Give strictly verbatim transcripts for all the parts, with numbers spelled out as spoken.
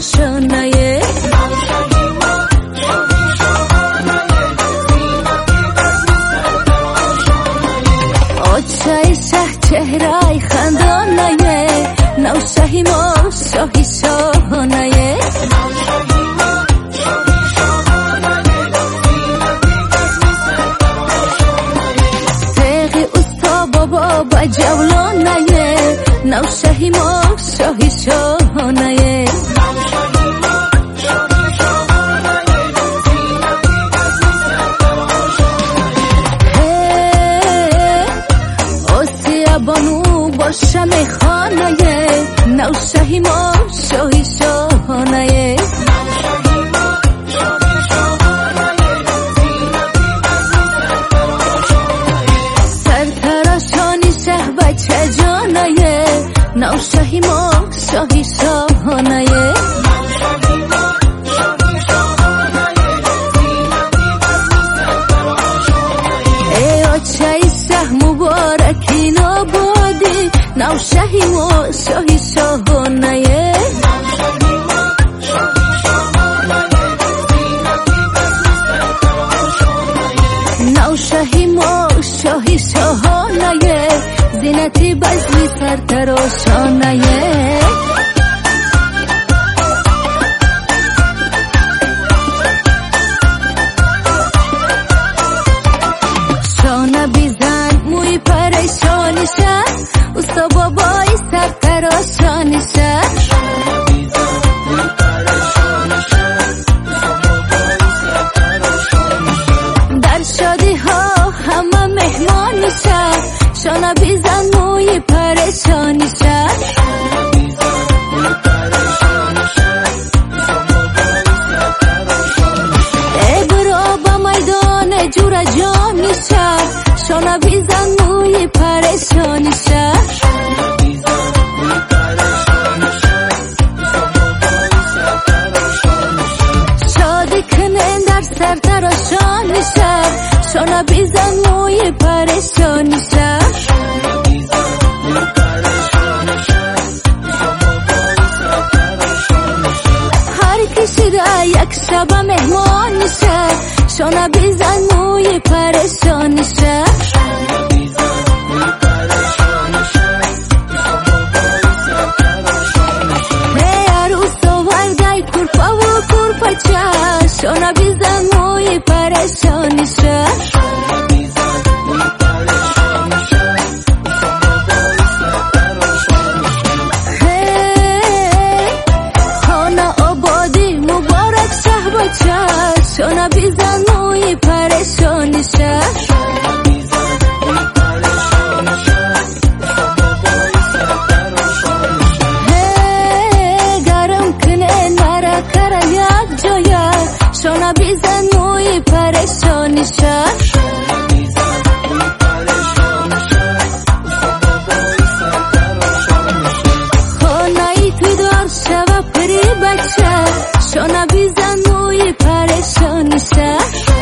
روشانه آچای شه چهرای خندانه نوشهی ما شاهی شاهانه تقی استا بابا با جولانه نوشهی ما شاهی شاهانه بانو باشم خانه نوشهی ما شاهی شاهانه سرتراشانی شه بچه جانه نوشهی ما شاهی شاهانه ای آچه شه مبارکی نابادی نوشهی ما شاهی شاهانه نوشهی ما شاهی شاهانه زینتی بزمی سرتراشانه شانه بیزن موی پریشانی شه استا بابای سرتراشانی شه در شادی ها همه مهمانی شه شانه بیزن موی پریشانی شه ای برا با میدان جور جانی شه شانه بیزن موی پریشانی شه شادی کنن در سرتراشانی شه شانه بیزن موی پریشانی شه هر کسی را یک شب مهمان شه شانه بیزن موی پریشانی شه شانه بیزن موی پریشانی شه خانه آبادی مبارک شه بچه شانه بیزن موی پریشانی شه گرم کنه مرا کره یک جایه شانه بیزن موی پریشانی شه خانه ای توی دار شوه پری بچه شانه بیزن موی پریشانی شه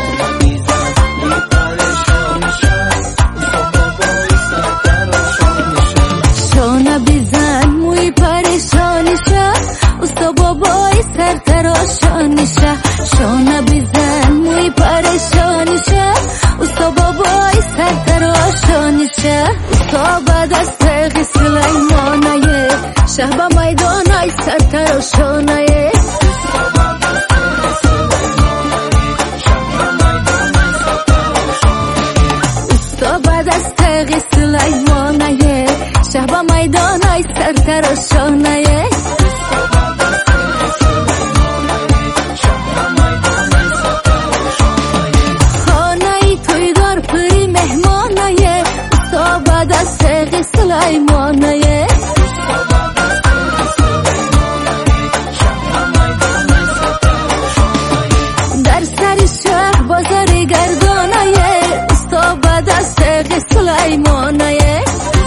شانه بیزن موی پریشانی شه استا بابای سرتراشانی شه شانه بیزن موی پریشانی شه استا بابای سرتراشانی شه استا بعد از تقی سلیمانه شه با میدانای سرتراشانه استا بعد از تقی سلیمانه شه با میدانای سرتراشانه سلیمانه در سر شهر بازار گردانه استا بعد از تقی سلیمانه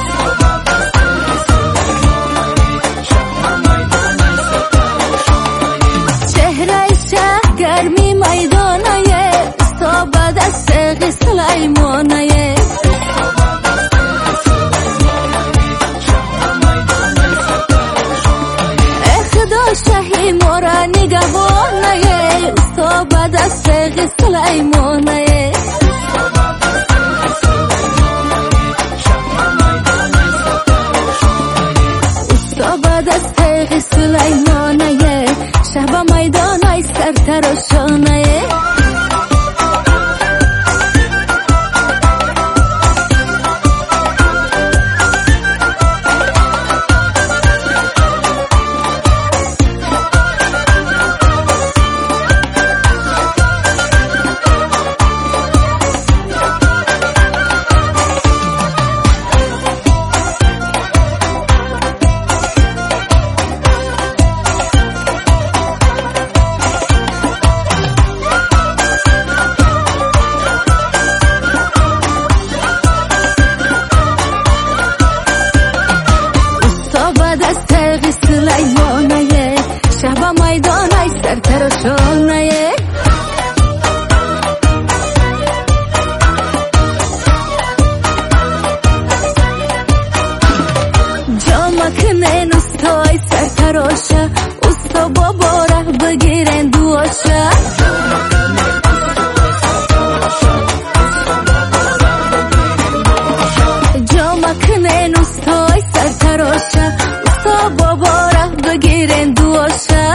چهره شهر گرمی میدانه استا بعد از تقی سلیمانه شهی مورا سلیمانه استا بعد از تیغ سلیمانه شب میدانای سرتراشانه سلیمانه شب میدانای سرتراشانه جامکنن استای سرتراشه استا باباره بگیرن دواشه جامکنن استای سرتراشه باباره بگیرن دواشه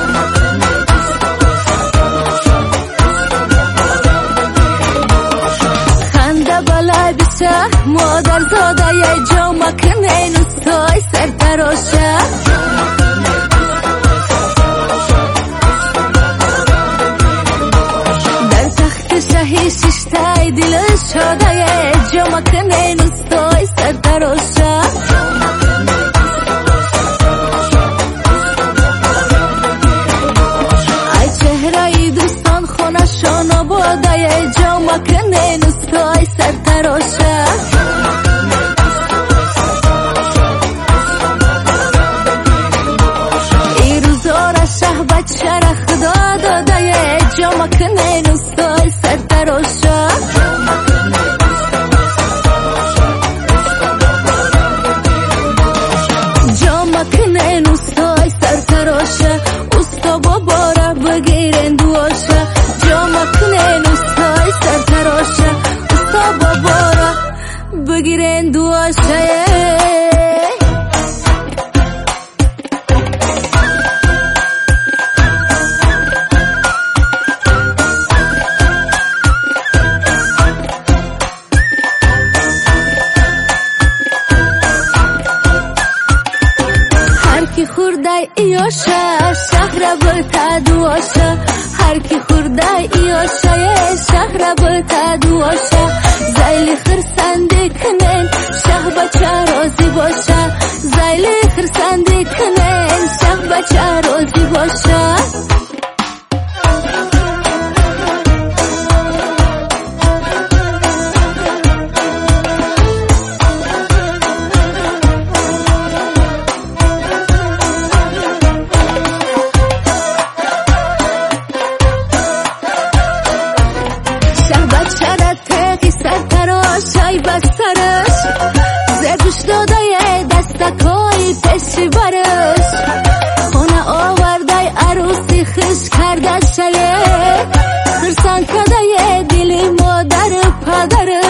خنده بلد شه مادر زاده یه جامکنن استای سرتراشه در تخت شهی ششتای دل شاده یه جامکنن استای سرتراشه شانا باده جامکنن استای سرتراشه ای روزاره شه بچه را خدا داده جامکنن استای سرتراشه جامکنن استای سرتراشه استا باباره بگیرن دواشه جامکنن استای سرتراشه استا باباره بگیرن دواشه هر کی خورده ایاشه شهر بلتا دواشه هر کی خورده ایاشه شهر بلتا دواشه زیلی خرسنده کنن شه بچه رازی باشه زیلی خرسنده کنن شه بچه رازی باشه شای بسترش زدوش داده یه دستکای پشی برش خونه آورده عروسی خش کرده شیه خرسان کده یه دلی مادر پدرش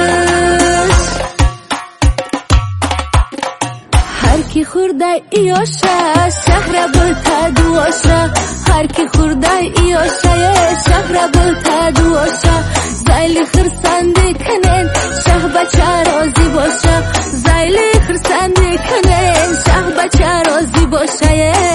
هر کی خورده ایاشه شهر بلتا دواشه هر کی خورده ایاشه شهر بلتا دواشه زیلی خرسنده کنن شه بچه رازی باشه زیلی خرسنده کنن شه بچه رازی باشه